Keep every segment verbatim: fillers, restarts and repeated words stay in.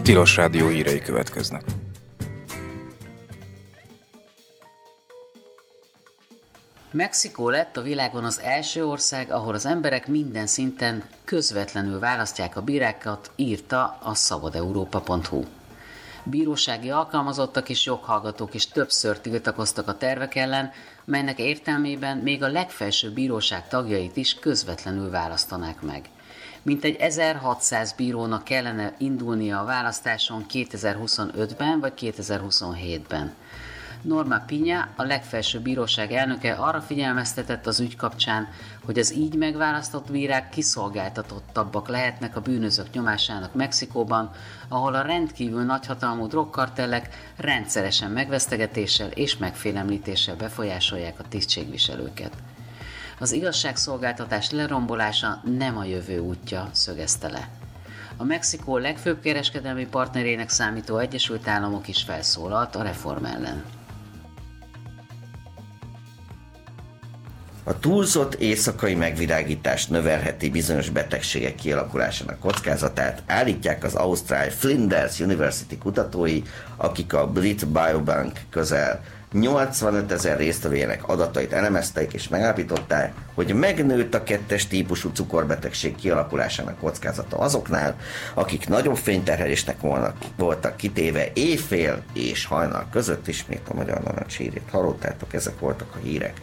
Tilos Rádió hírei következnek. Mexikó lett a világon az első ország, ahol az emberek minden szinten közvetlenül választják a bírákat, írta a szabadeurópa pont hu. Bírósági alkalmazottak és joghallgatók is többször tiltakoztak a tervek ellen, melynek értelmében még a legfelsőbb bíróság tagjait is közvetlenül választanák meg. Mintegy ezerhatszáz bírónak kellene indulnia a választáson kétezer-huszonötben vagy kétezer-huszonhétben. Norma Piña, a legfelsőbb bíróság elnöke arra figyelmeztetett az ügy kapcsán, hogy az így megválasztott bírák kiszolgáltatottabbak lehetnek a bűnözők nyomásának Mexikóban, ahol a rendkívül nagyhatalmú drogkartellek rendszeresen megvesztegetéssel és megfélemlítéssel befolyásolják a tisztségviselőket. Az igazságszolgáltatás lerombolása nem a jövő útja, szögezte le. A Mexikó legfőbb kereskedelmi partnerének számító Egyesült Államok is felszólalt a reform ellen. A túlzott éjszakai megvilágítás növelheti bizonyos betegségek kialakulásának kockázatát, állítják az ausztrál Flinders University kutatói, akik a Brit Biobank közel nyolcvanötezer résztvevőjének adatait elemezték és megállapították, hogy megnőtt a kettes típusú cukorbetegség kialakulásának kockázata azoknál, akik nagyobb fényterhelésnek voltak kitéve éjfél és hajnal között. Ismét a Magyar Narancs hírét hallottátok, ezek voltak a hírek.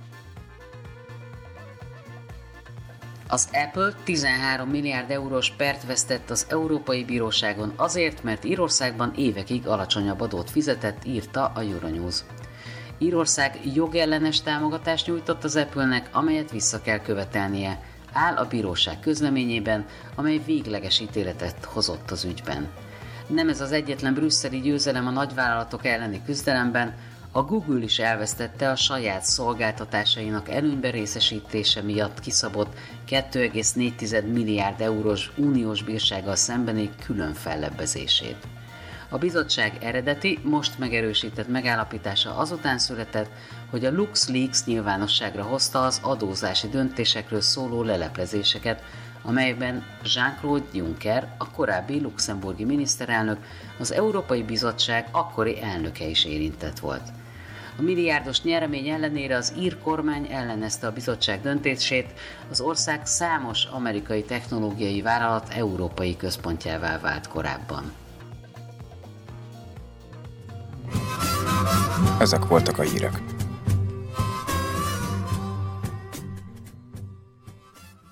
Az Apple tizenhárom milliárd eurós pert vesztett az Európai Bíróságon azért, mert Írországban évekig alacsonyabb adót fizetett, írta a Euronews. Írország jogellenes támogatást nyújtott az Apple-nek, amelyet vissza kell követelnie, áll a bíróság közleményében, amely végleges ítéletet hozott az ügyben. Nem ez az egyetlen brüsszeli győzelem a nagyvállalatok elleni küzdelemben, a Google is elvesztette a saját szolgáltatásainak előnyben részesítése miatt kiszabott két egész négy milliárd eurós uniós bírsággal szembeni külön fellebbezését. A bizottság eredeti, most megerősített megállapítása azután született, hogy a LuxLeaks nyilvánosságra hozta az adózási döntésekről szóló leleplezéseket, amelyben Jean-Claude Juncker, a korábbi luxemburgi miniszterelnök, az Európai Bizottság akkori elnöke is érintett volt. A milliárdos nyeremény ellenére az ír kormány ellenezte a bizottság döntését, az ország számos amerikai technológiai vállalat európai központjává vált korábban. Ezek voltak a hírek.